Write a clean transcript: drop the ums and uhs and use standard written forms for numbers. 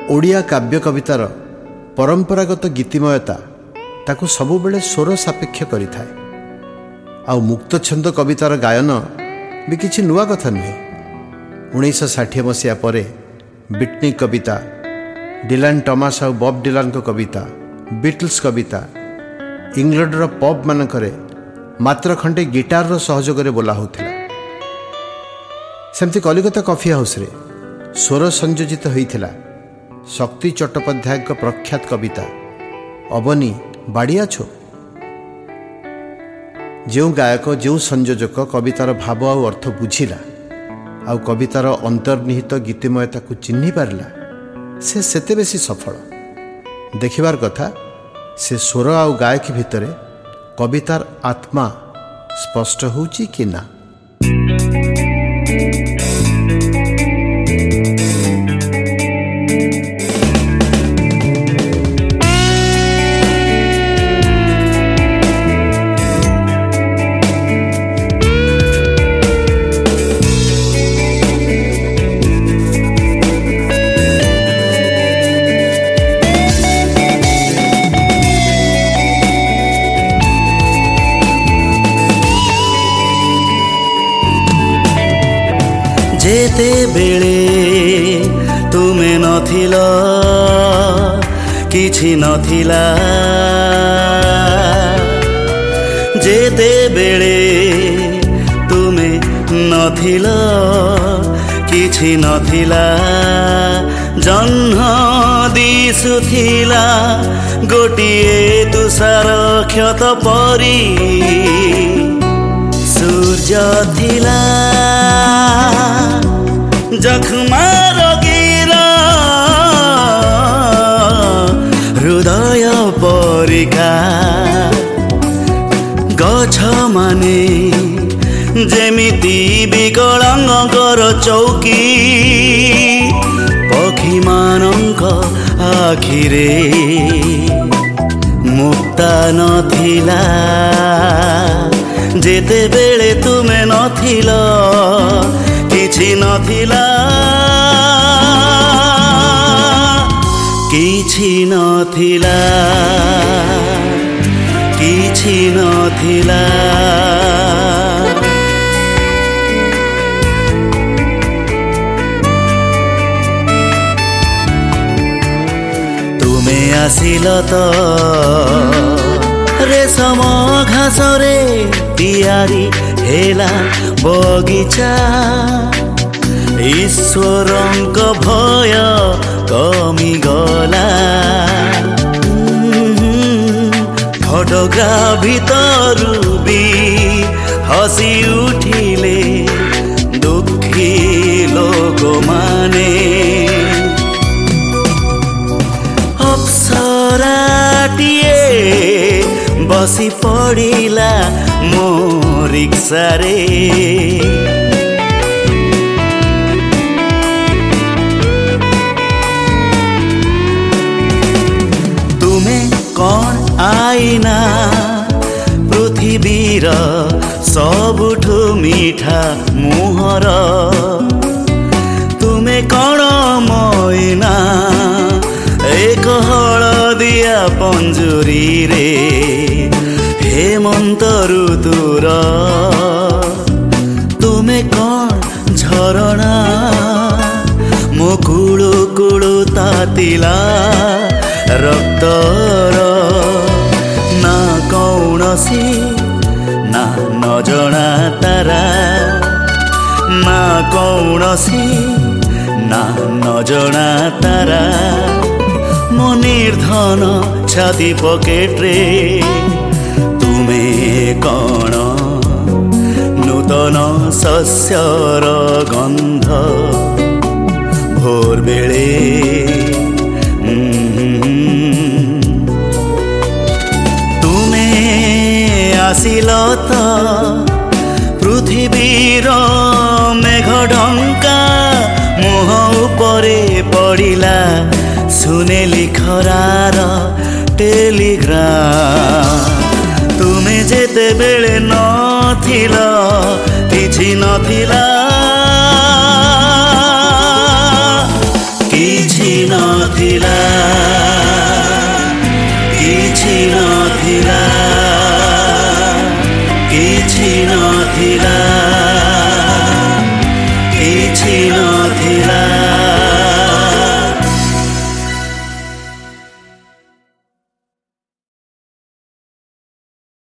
ओडिया काव्य कवितार परंपरागत गीतिमयता ताकू सबुबेले स्वर सापेक्ष करिथाए। आ मुक्त छंद कवितार गायन भी किछि नुआ कथा नुहे। 1960 मसीहा पर बिटनी कविता, डिलान टॉमस और बॉब डिलान को कविता, बीटल्स कविता इंग्लैंडर पब मानकरे मात्र खंडे गिटार सहयोग बोला होता। सेमती कलिकता कॉफी हाउस रे स्वर संयोजित होता शक्ति चट्टोपाध्याय प्रख्यात कविता अबनी बाड़िया छो। जो गायक जो संयोजक कवितार भाव आ अर्थ बुझिला आ कवितार अंतर्निहित गीतिमयता को चिन्ह पारला से सेते बेसी सफल। देखिबार कथा से स्वर आ गायक भितरे कवितार आत्मा स्पष्ट होउची कि ना। जेते बेले तुमे नथिल किछि नथिला, जेते बेले तुमे नथिल किछि नथिला, जह्न दिसुथिला गोटिए तुषार क्षत परी सूर्य थिला। जख्मा रोगीरा हृदय परिका गछ माने जेमिति विकलांगर चौकी पक्षी मानंक आखिरे मुक्ता नथिला। जेते बेले तुमे नथिल किछि नथिला, किछि नथिला, किछि नथिला। तुमे आसिल तो रेशम घास रे तियारी हेला बगीचा, ईश्वरंक भय कमी गला। फोटोग्राफ भितरु भी हसी उठिले दुखी लोक माने। अप्सराटिए बसी पड़िला मो रिक्शा रे। तुमे कौन आईना पृथ्वीर सबुठु मीठा मुहर, तुमे कौन मैना एक हलदिया पंजुरी रे हेमंत ऋतुर। तुमे कौन झरणा मो कुळु कुळु तातिला रक्तर, ना कौनसी ना नजणा तारा, ना कौनसी ना नजणा तारा। मो निर्धन छाती पकेट रे तुमे कौन नूतन शस्यर गंध भोर बेले। तुमे आसिल तो पृथ्वीर मेघ ढंका मुह उपरे पड़िला सुनेली खरार टेलीग्राम। तुमे जेते बेले नथिल किछि नथिला, किछि ନଥିଲା କିଛି ନଥିଲା କିଛି ନଥିଲା